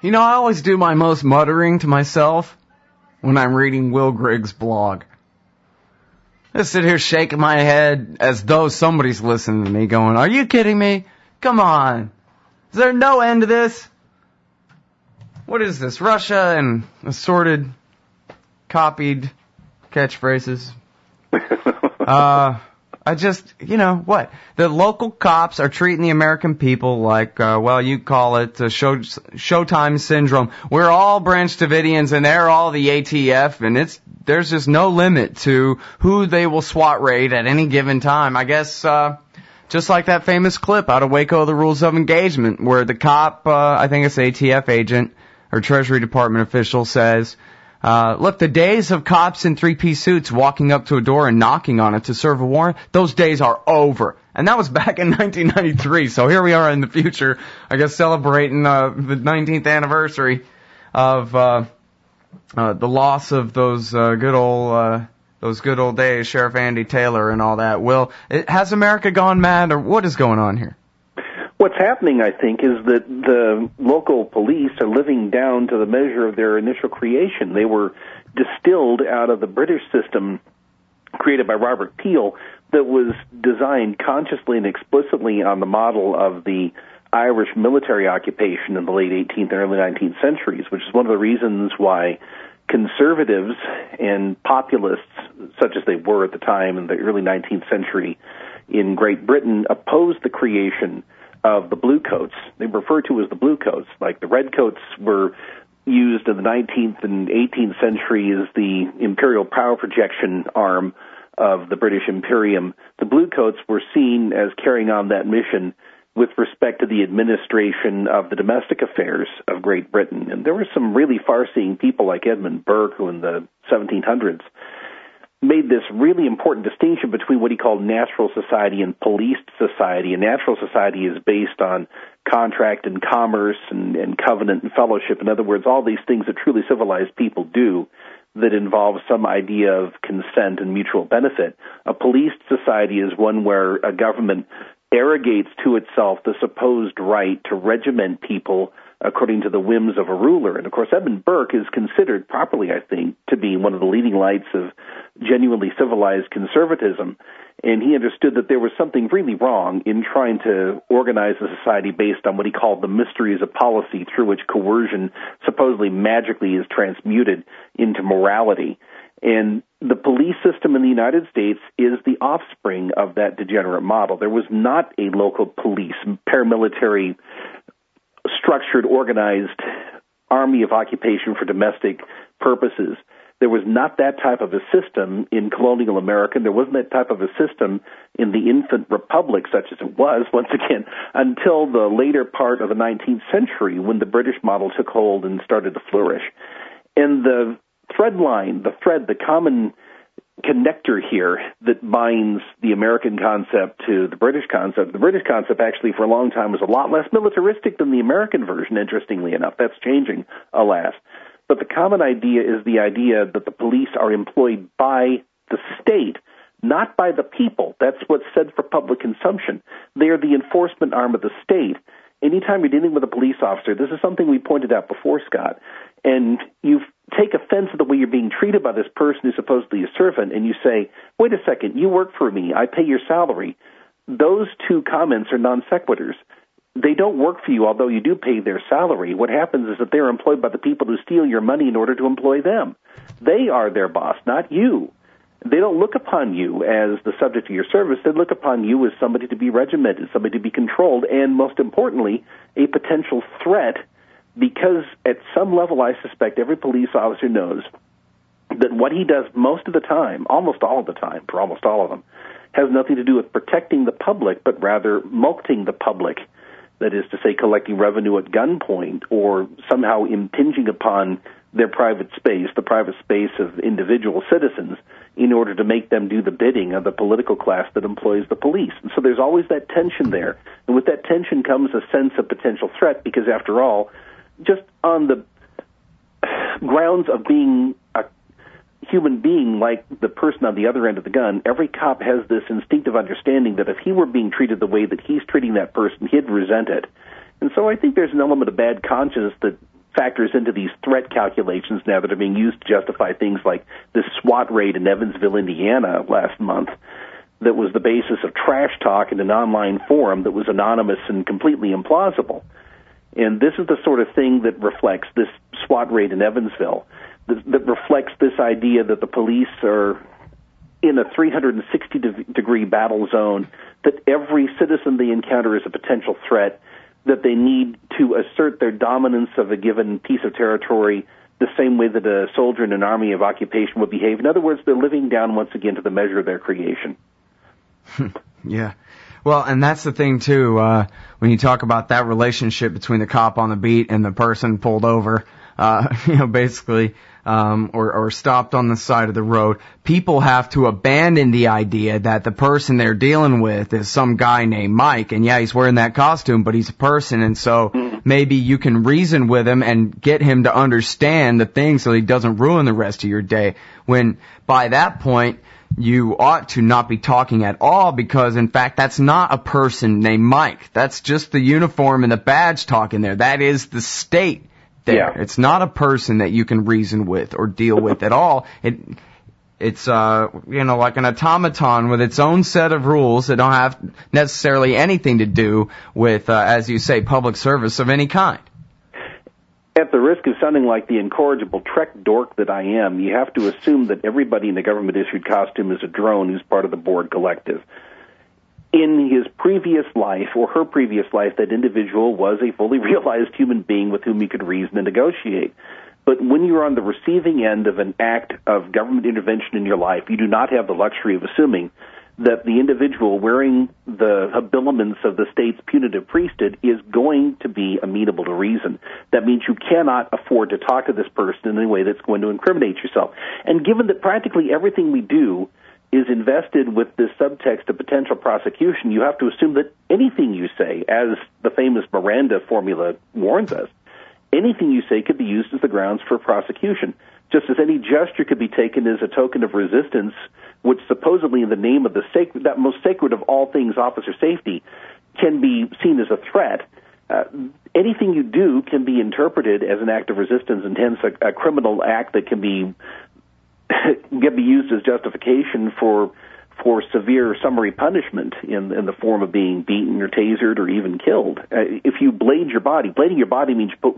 You know, I always do my most muttering to myself when I'm reading Will Grigg's blog. I sit here shaking my head as though somebody's listening to me going, are you kidding me? Come on. Is there no end to this? What is this? Russia and assorted, copied catchphrases. I just, you know, what? The local cops are treating the American people like, well, you call it Showtime syndrome. We're all Branch Davidians and they're all the ATF, and there's just no limit to who they will SWAT raid at any given time. I guess, just like that famous clip out of Waco, The Rules of Engagement, where the cop, I think it's ATF agent or Treasury Department official says, look, the days of cops in three-piece suits walking up to a door and knocking on it to serve a warrant, those days are over. And that was back in 1993. So here we are in the future, I guess, celebrating the 19th anniversary of the loss of those good old days, Sheriff Andy Taylor and all that. Will, has America gone mad, or what is going on here? What's happening, I think, is that the local police are living down to the measure of their initial creation. They were distilled out of the British system created by Robert Peel that was designed consciously and explicitly on the model of the Irish military occupation in the late 18th and early 19th centuries, which is one of the reasons why conservatives and populists, such as they were at the time in the early 19th century in Great Britain, opposed the creation of the bluecoats. They were referred to as the bluecoats. Like the redcoats were used in the 19th and 18th century as the imperial power projection arm of the British Imperium. The bluecoats were seen as carrying on that mission with respect to the administration of the domestic affairs of Great Britain. And there were some really far-seeing people like Edmund Burke, who in the 1700s made this really important distinction between what he called natural society and policed society. And natural society is based on contract and commerce and covenant and fellowship. In other words, all these things that truly civilized people do that involve some idea of consent and mutual benefit. A policed society is one where a government arrogates to itself the supposed right to regiment people according to the whims of a ruler. And, of course, Edmund Burke is considered properly, I think, to be one of the leading lights of genuinely civilized conservatism. And he understood that there was something really wrong in trying to organize a society based on what he called the mysteries of policy, through which coercion supposedly magically is transmuted into morality. And the police system in the United States is the offspring of that degenerate model. There was not a local police, paramilitary, structured, organized army of occupation for domestic purposes. There was not that type of a system in colonial America. There wasn't that type of a system in the infant republic, such as it was, once again, until the later part of the 19th century, when the British model took hold and started to flourish. And the the common connector here that binds the American concept to the British concept. The British concept actually for a long time was a lot less militaristic than the American version, interestingly enough. That's changing, alas. But the common idea is the idea that the police are employed by the state, not by the people. That's what's said for public consumption. They are the enforcement arm of the state. Anytime you're dealing with a police officer, this is something we pointed out before, Scott, and you take offense at the way you're being treated by this person who's supposedly a servant, and you say, wait a second, you work for me, I pay your salary. Those two comments are non sequiturs. They don't work for you, although you do pay their salary. What happens is that they're employed by the people who steal your money in order to employ them. They are their boss, not you. They don't look upon you as the subject of your service. They look upon you as somebody to be regimented, somebody to be controlled, and most importantly, a potential threat, because at some level I suspect every police officer knows that what he does most of the time, almost all of the time, for almost all of them, has nothing to do with protecting the public, but rather mulcting the public. That is to say, collecting revenue at gunpoint or somehow impinging upon their private space, the private space of individual citizens, in order to make them do the bidding of the political class that employs the police. And so there's always that tension there. And with that tension comes a sense of potential threat, because after all, just on the grounds of being a human being like the person on the other end of the gun, every cop has this instinctive understanding that if he were being treated the way that he's treating that person, he'd resent it. And so I think there's an element of bad conscience that factors into these threat calculations now that are being used to justify things like this SWAT raid in Evansville, Indiana last month that was the basis of trash talk in an online forum that was anonymous and completely implausible. And this is the sort of thing that reflects this SWAT raid in Evansville, that reflects this idea that the police are in a 360-degree battle zone, that every citizen they encounter is a potential threat, that they need to assert their dominance of a given piece of territory the same way that a soldier in an army of occupation would behave. In other words, they're living down once again to the measure of their creation. Yeah. Well, and that's the thing, too, when you talk about that relationship between the cop on the beat and the person pulled over, basically, or stopped on the side of the road, people have to abandon the idea that the person they're dealing with is some guy named Mike, and yeah, he's wearing that costume, but he's a person, and so maybe you can reason with him and get him to understand the thing so he doesn't ruin the rest of your day, when by that point, you ought to not be talking at all because, in fact, that's not a person named Mike. That's just the uniform and the badge talking there. That is the state there. Yeah. It's not a person that you can reason with or deal with at all. It's like an automaton with its own set of rules that don't have necessarily anything to do with, as you say, public service of any kind. At the risk of sounding like the incorrigible Trek dork that I am, you have to assume that everybody in the government-issued costume is a drone who's part of the Borg collective. In his previous life, or her previous life, that individual was a fully realized human being with whom you could reason and negotiate. But when you're on the receiving end of an act of government intervention in your life, you do not have the luxury of assuming that the individual wearing the habiliments of the state's punitive priesthood is going to be amenable to reason. That means you cannot afford to talk to this person in a way that's going to incriminate yourself. And given that practically everything we do is invested with this subtext of potential prosecution, you have to assume that anything you say, as the famous Miranda formula warns us, anything you say could be used as the grounds for prosecution. Just as any gesture could be taken as a token of resistance, which supposedly in the name of the sacred, that most sacred of all things, officer safety, can be seen as a threat. Anything you do can be interpreted as an act of resistance, and hence a criminal act that can be used as justification for severe summary punishment in the form of being beaten or tasered or even killed. If you blade your body, blading your body means you put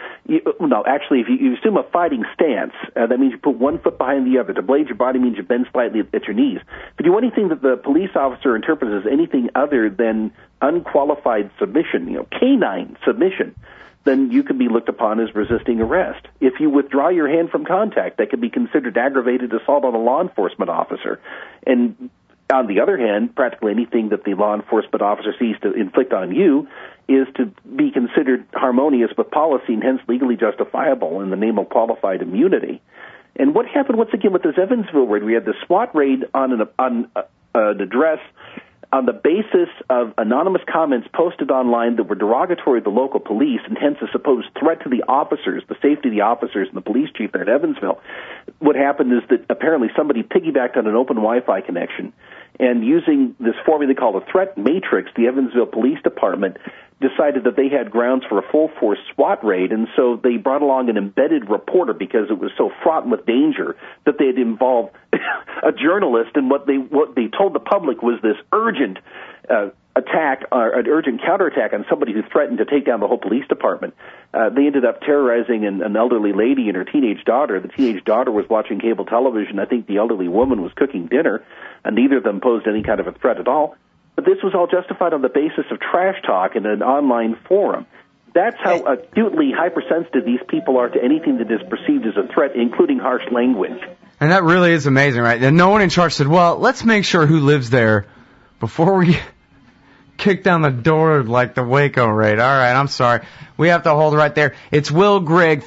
if you assume a fighting stance, that means you put one foot behind the other. To blade your body means you bend slightly at your knees. If you do anything that the police officer interprets as anything other than unqualified submission, canine submission, then you can be looked upon as resisting arrest. If you withdraw your hand from contact, that could be considered aggravated assault on a law enforcement officer. And on the other hand, practically anything that the law enforcement officer sees to inflict on you is to be considered harmonious with policy and hence legally justifiable in the name of qualified immunity. And what happened once again with this Evansville raid? We had the SWAT raid on an address on the basis of anonymous comments posted online that were derogatory to the local police and hence a supposed threat to the officers, the safety of the officers and the police chief there at Evansville. What happened is that apparently somebody piggybacked on an open Wi-Fi connection, and using this formula called a threat matrix, the Evansville Police Department decided that they had grounds for a full-force SWAT raid, and so they brought along an embedded reporter because it was so fraught with danger that they had involved a journalist, and what they told the public was this urgent attack, or an urgent counterattack on somebody who threatened to take down the whole police department. They ended up terrorizing an elderly lady and her teenage daughter. The teenage daughter was watching cable television. I think the elderly woman was cooking dinner, and neither of them posed any kind of a threat at all. But this was all justified on the basis of trash talk in an online forum. That's how acutely hypersensitive these people are to anything that is perceived as a threat, including harsh language. And that really is amazing, right? And no one in charge said, well, let's make sure who lives there before we kick down the door like the Waco raid. All right, I'm sorry. We have to hold right there. It's Will Grigg,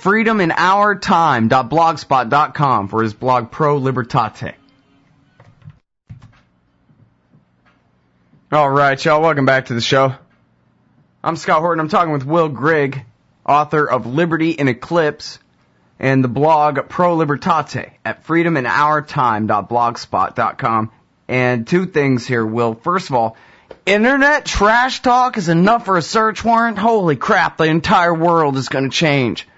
freedominourtime.blogspot.com for his blog Pro Libertate. All right, y'all, welcome back to the show. I'm Scott Horton. I'm talking with Will Grigg, author of Liberty in Eclipse and the blog Pro Libertate at freedominourtime.blogspot.com. And two things here, Will. First of all, internet trash talk is enough for a search warrant? Holy crap, the entire world is going to change.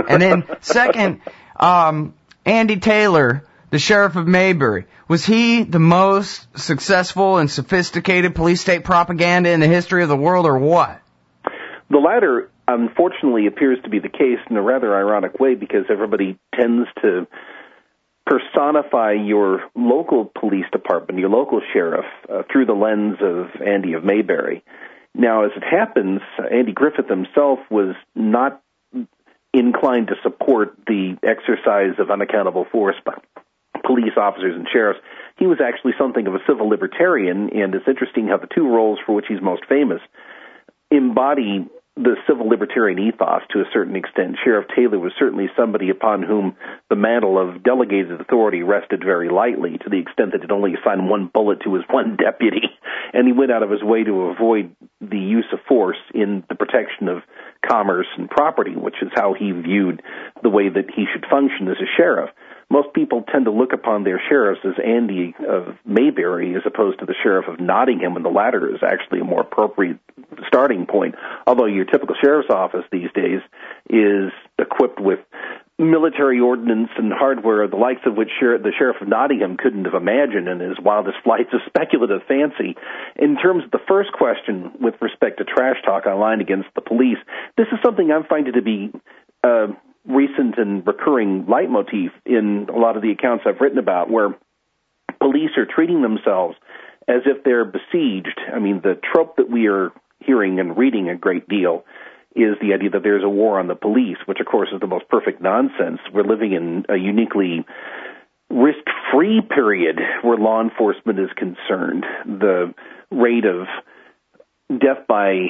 And then second, Andy Taylor, the sheriff of Mayberry, was he the most successful and sophisticated police state propaganda in the history of the world, or what? The latter, unfortunately, appears to be the case in a rather ironic way, because everybody tends to personify your local police department, your local sheriff, through the lens of Andy of Mayberry. Now, as it happens, Andy Griffith himself was not inclined to support the exercise of unaccountable force by police officers and sheriffs. He was actually something of a civil libertarian, and it's interesting how the two roles for which he's most famous embody the civil libertarian ethos to a certain extent. Sheriff Taylor was certainly somebody upon whom the mantle of delegated authority rested very lightly, to the extent that it only assigned one bullet to his one deputy, and he went out of his way to avoid the use of force in the protection of commerce and property, which is how he viewed the way that he should function as a sheriff. Most people tend to look upon their sheriffs as Andy of Mayberry as opposed to the sheriff of Nottingham, and the latter is actually a more appropriate starting point, although your typical sheriff's office these days is equipped with military ordnance and hardware, the likes of which the sheriff of Nottingham couldn't have imagined in his wildest flights of speculative fancy. In terms of the first question with respect to trash talk online against the police, this is something I'm finding to be recent and recurring leitmotif in a lot of the accounts I've written about, where police are treating themselves as if they're besieged. I mean, the trope that we are hearing and reading a great deal is the idea that there's a war on the police, which, of course, is the most perfect nonsense. We're living in a uniquely risk-free period where law enforcement is concerned. The rate of death by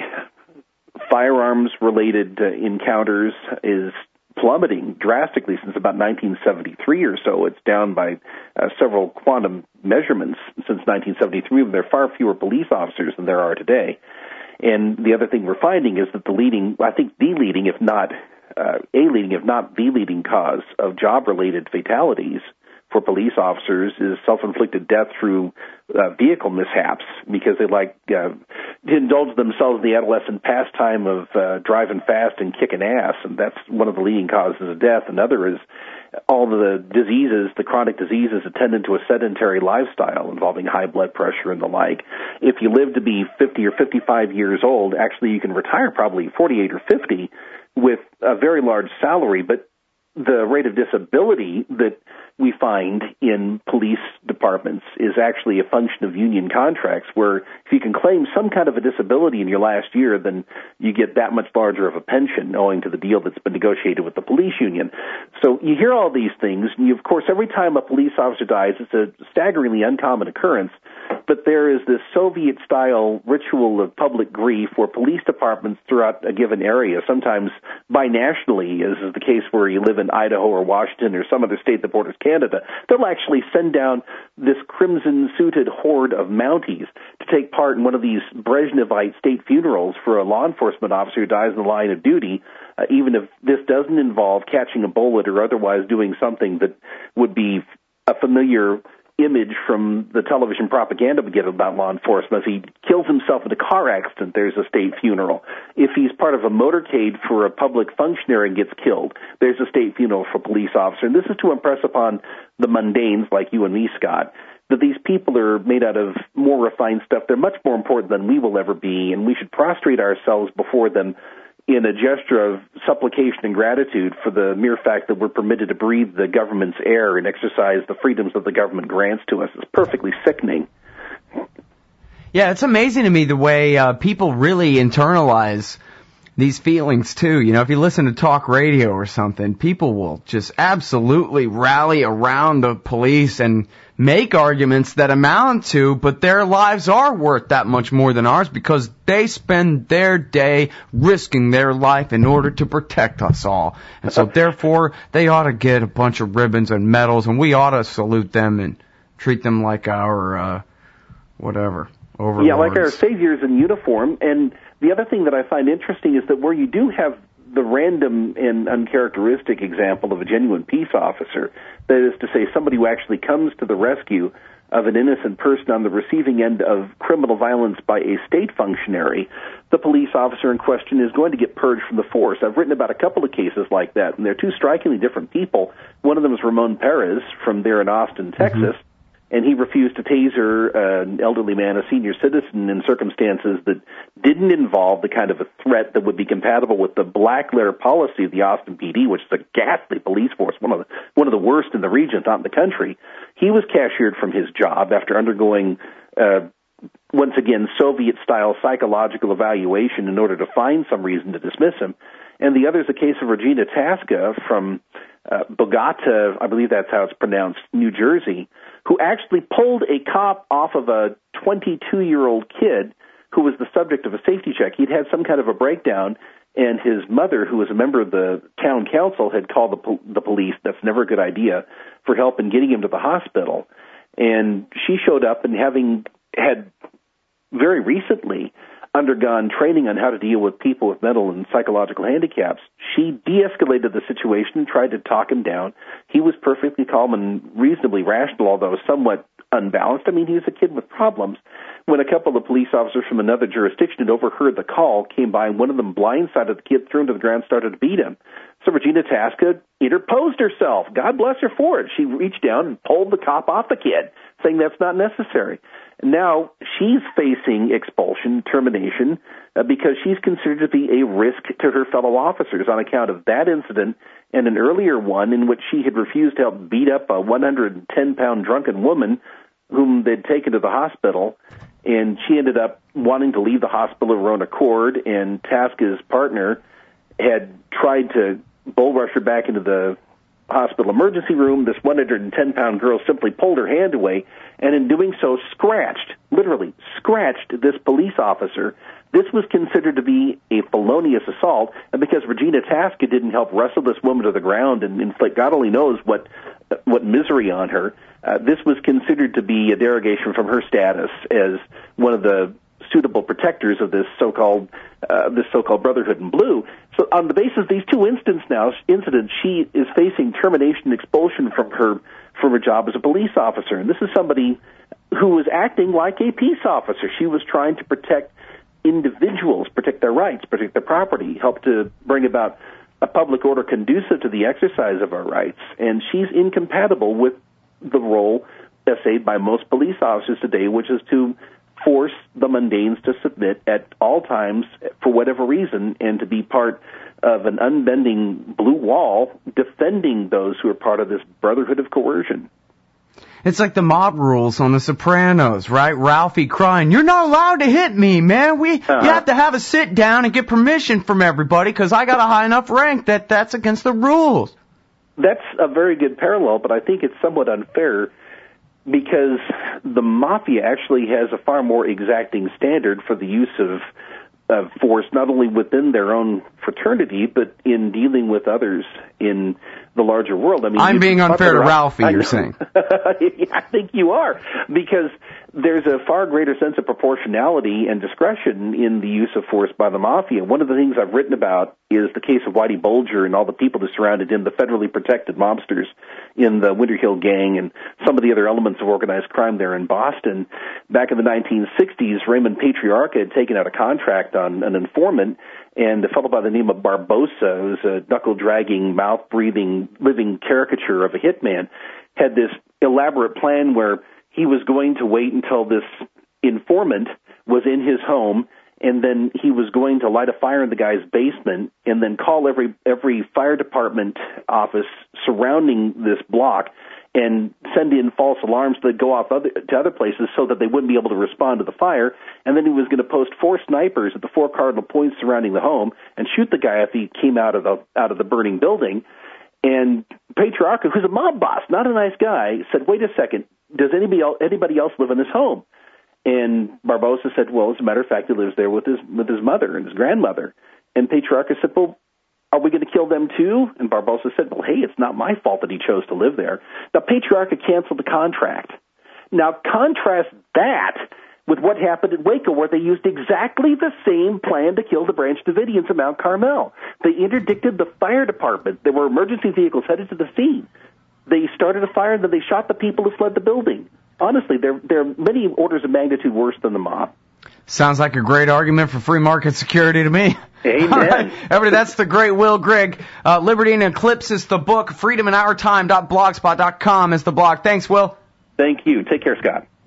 firearms-related encounters is plummeting drastically since about 1973 or so. It's down by several quantum measurements since 1973. There are far fewer police officers than there are today. And the other thing we're finding is that the leading if not the leading cause of job-related fatalities for police officers is self-inflicted death through vehicle mishaps, because they like to indulge themselves in the adolescent pastime of driving fast and kicking ass, and that's one of the leading causes of death. Another is all the diseases, the chronic diseases attendant to a sedentary lifestyle involving high blood pressure and the like. If you live to be 50 or 55 years old, actually you can retire probably 48 or 50 with a very large salary, but the rate of disability that we find in police departments is actually a function of union contracts, where if you can claim some kind of a disability in your last year, then you get that much larger of a pension owing to the deal that's been negotiated with the police union. So you hear all these things, and of course, every time a police officer dies, it's a staggeringly uncommon occurrence, but there is this Soviet-style ritual of public grief where police departments throughout a given area, sometimes binationally, as is the case where you live in Idaho or Washington or some other state that borders Canada, they'll actually send down this crimson-suited horde of Mounties to take part in one of these Brezhnevite state funerals for a law enforcement officer who dies in the line of duty, even if this doesn't involve catching a bullet or otherwise doing something that would be a familiar image from the television propaganda we get about law enforcement. If he kills himself in a car accident, there's a state funeral. If he's part of a motorcade for a public functionary and gets killed, there's a state funeral for a police officer. And this is to impress upon the mundanes like you and me, Scott, that these people are made out of more refined stuff. They're much more important than we will ever be, and we should prostrate ourselves before them in a gesture of supplication and gratitude for the mere fact that we're permitted to breathe the government's air and exercise the freedoms that the government grants to us. It's perfectly sickening. Yeah, it's amazing to me the way people really internalize these feelings, too. You know, if you listen to talk radio or something, people will just absolutely rally around the police and make arguments that amount to, but their lives are worth that much more than ours because they spend their day risking their life in order to protect us all. And so, therefore, they ought to get a bunch of ribbons and medals, and we ought to salute them and treat them like our, overlords. Yeah, like our saviors in uniform. And the other thing that I find interesting is that where you do have the random and uncharacteristic example of a genuine peace officer, that is to say somebody who actually comes to the rescue of an innocent person on the receiving end of criminal violence by a state functionary, the police officer in question is going to get purged from the force. I've written about a couple of cases like that, and they're two strikingly different people. One of them is Ramon Perez from there in Austin, Texas, and he refused to taser an elderly man, a senior citizen, in circumstances that didn't involve the kind of a threat that would be compatible with the black letter policy of the Austin PD, which is a ghastly police force, one of the worst in the region, if not in the country. He was cashiered from his job after undergoing, once again, Soviet-style psychological evaluation in order to find some reason to dismiss him. And the other is the case of Regina Tasca from Bogota, I believe that's how it's pronounced, New Jersey, who actually pulled a cop off of a 22-year-old kid who was the subject of a safety check. He'd had some kind of a breakdown, and his mother, who was a member of the town council, had called the police. That's never a good idea, for help in getting him to the hospital. And she showed up, and having had very recently undergone training on how to deal with people with mental and psychological handicaps, she de-escalated the situation and tried to talk him down. He was perfectly calm and reasonably rational, although somewhat unbalanced. I mean, he was a kid with problems. When a couple of police officers from another jurisdiction had overheard the call, came by, and one of them blindsided the kid, threw him to the ground, started to beat him. So Regina Tasca interposed herself. God bless her for it. She reached down and pulled the cop off the kid, saying that's not necessary. Now she's facing expulsion, termination, because she's considered to be a risk to her fellow officers on account of that incident and an earlier one in which she had refused to help beat up a 110-pound drunken woman whom they'd taken to the hospital, and she ended up wanting to leave the hospital of her own accord, and Tasca's partner had tried to bull rush her back into the hospital emergency room. This 110-pound girl simply pulled her hand away, and in doing so literally scratched this police officer. This was considered to be a felonious assault, and because Regina Tasca didn't help wrestle this woman to the ground and inflict God only knows what misery on her, this was considered to be a derogation from her status as one of the suitable protectors of this so-called Brotherhood in Blue. So on the basis of these two incidents, she is facing termination and expulsion from her job as a police officer. And this is somebody who was acting like a peace officer. She was trying to protect individuals, protect their rights, protect their property, help to bring about a public order conducive to the exercise of our rights. And she's incompatible with the role essayed by most police officers today, which is to force the mundanes to submit at all times for whatever reason and to be part of an unbending blue wall defending those who are part of this brotherhood of coercion. It's like the mob rules on The Sopranos, right? Ralphie crying, "You're not allowed to hit me, man. You have to have a sit down and get permission from everybody because I got a high enough rank that's against the rules." That's a very good parallel, but I think it's somewhat unfair because the mafia actually has a far more exacting standard for the use of force, not only within their own fraternity, but in dealing with others in the larger world. I mean, I'm being unfair to Ralphie, you're saying. I think you are, because there's a far greater sense of proportionality and discretion in the use of force by the mafia. One of the things I've written about is the case of Whitey Bulger and all the people that surrounded him, the federally protected mobsters in the Winter Hill Gang and some of the other elements of organized crime there in Boston. Back in the 1960s, Raymond Patriarca had taken out a contract on an informant, and a fellow by the name of Barbosa, who's a knuckle-dragging, mouth-breathing, living caricature of a hitman, had this elaborate plan where he was going to wait until this informant was in his home, and then he was going to light a fire in the guy's basement and then call every fire department office surrounding this block and send in false alarms that go off to other places so that they wouldn't be able to respond to the fire. And then he was going to post 4 snipers at the 4 cardinal points surrounding the home and shoot the guy if he came out of the burning building. And Patriarca, who's a mob boss, not a nice guy, said, "Wait a second, does anybody else live in this home?" And Barbosa said, "Well, as a matter of fact, he lives there with his mother and his grandmother." And Patriarca said, "Well, are we going to kill them too?" And Barbosa said, "Well, hey, it's not my fault that he chose to live there." Now, Patriarca canceled the contract. Now, contrast that with what happened in Waco, where they used exactly the same plan to kill the Branch Davidians at Mount Carmel. They interdicted the fire department. There were emergency vehicles headed to the scene. They started a fire, and then they shot the people who fled the building. honestly, they're many orders of magnitude worse than the mob. Sounds like a great argument for free market security to me. Amen. All right, everybody, that's the great Will Grigg. Liberty in Eclipse is the book. FreedomInOurTime.blogspot.com is the blog. Thanks, Will. Thank you. Take care, Scott.